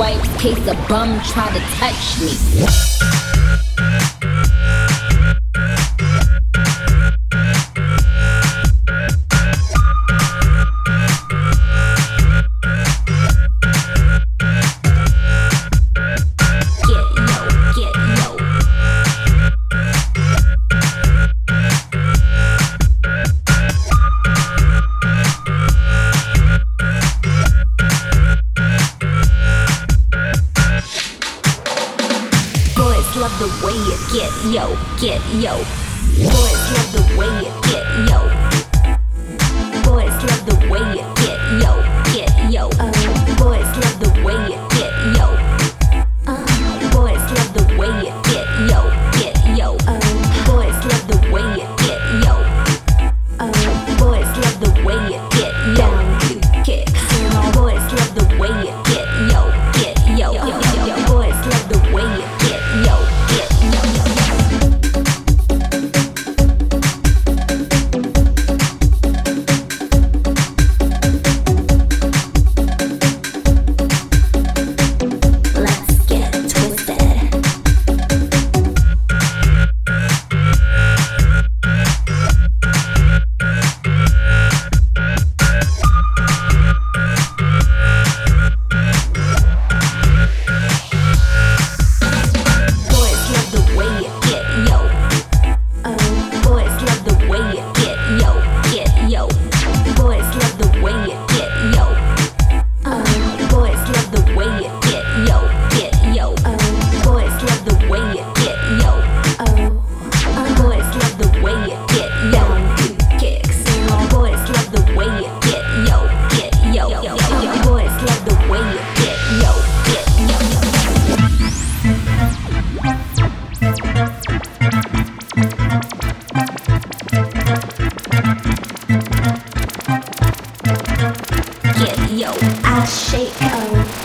wipes, case a bum try to touch me. Love the way you get yo, get yo. Boys love the way you get yo. Boys love the way you get yo, get yo. Boys love the way you get yo. Boys love the way you get yo, get yo. Boys love the way you get yo. Boys love the way you get yo. Kick. Boys love the way you get yo, get yo. Boys love the way you get yo. Yo, I shake.